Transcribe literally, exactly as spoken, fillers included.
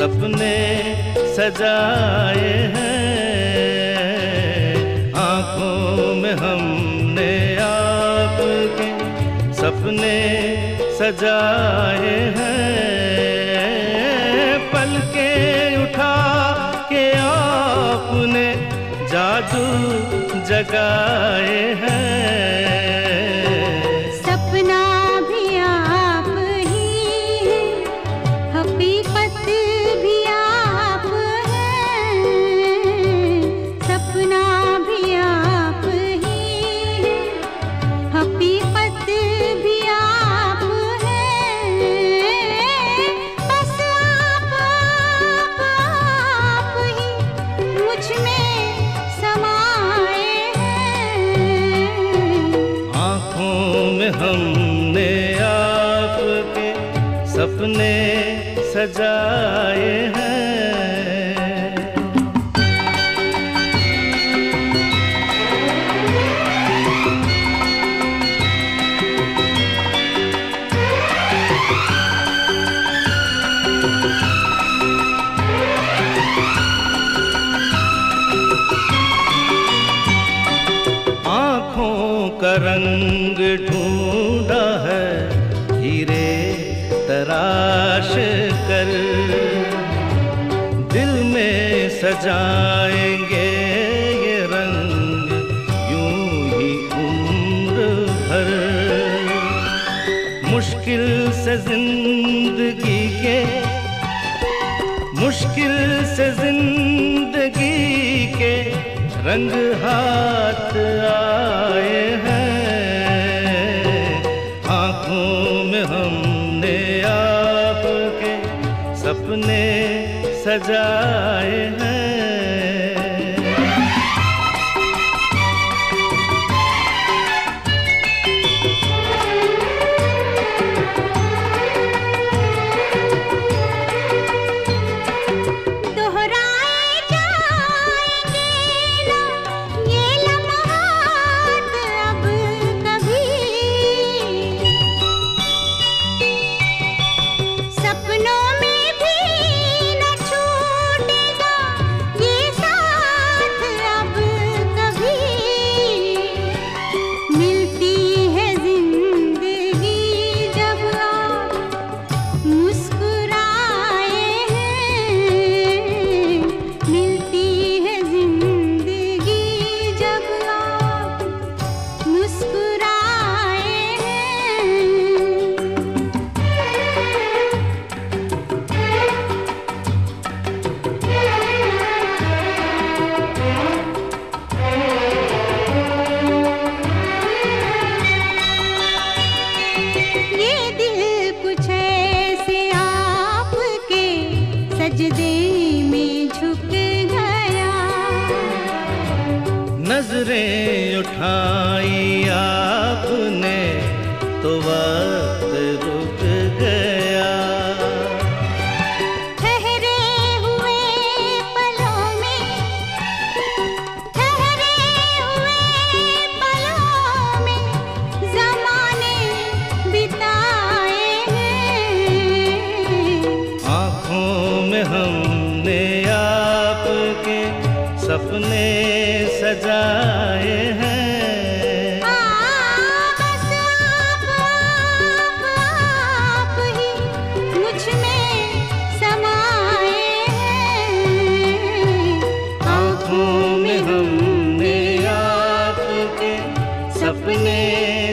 सपने सजाए हैं, आँखों में हमने आपके सपने सजाए हैं। पलकें उठा के आपने जादू जगाए हैं। सपना भी आप ही है, हकीकत भी आप है। सपना भी आप ही है, हकीकत भी आप है। बस आप आप आप ही मुझ में समाए हैं। आँखों में हमने आपके सपने सजाए हैं। आँखों का रंग ढूंढा है हीरे तराश कर, दिल में सजाएंगे ये रंग यूं ही उम्र भर। मुश्किल से जिंदगी के मुश्किल से जिंदगी के रंग हाथ आए हैं। आँखों में हमने आपके सपने सजाए हैं। नजरें उठाई आपने तो वक्त रुक गया। ठहरे हुए पलों में ठहरे हुए पलों में ज़माने बिताए हैं। आँखों में हमने आपके सपने सजाए हैं। आ, बस आप आप आप ही मुझ में समाए हैं। आँखों में हमने आपके सपने